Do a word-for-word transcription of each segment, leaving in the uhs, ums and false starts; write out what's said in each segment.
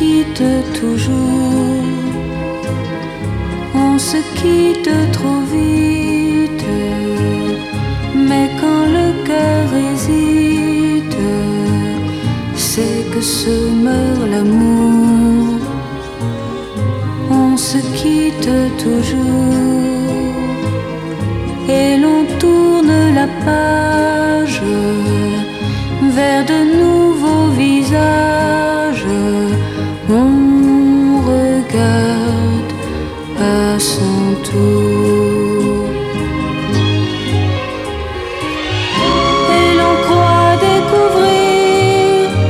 quitte toujours, on se quitte trop vite, mais quand le cœur hésite, c'est que se meurt l'amour. On se quitte toujours et l'on tourne la page vers de nouveaux visages. On regarde à son tour et l'on croit découvrir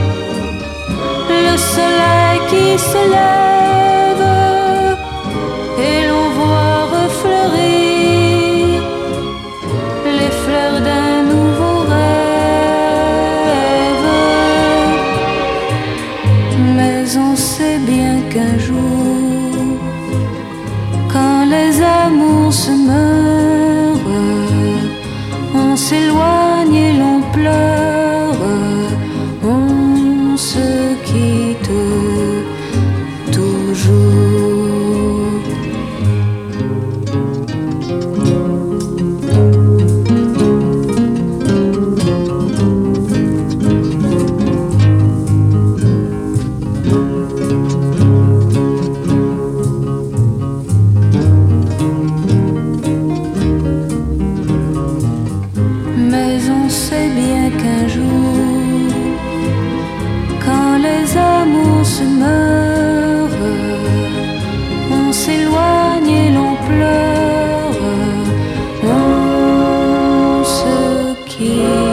le soleil qui se lève et l'on voit refleurir les fleurs d'un nouveau rêve. Mais on sait bien qu'un jour, quand les amours se meurent, on s'éloigne et l'on pleure, on se quitte toujours. Mais on sait bien qu'un jour, quand les amours se meurent, on s'éloigne et l'on pleure, on se quitte.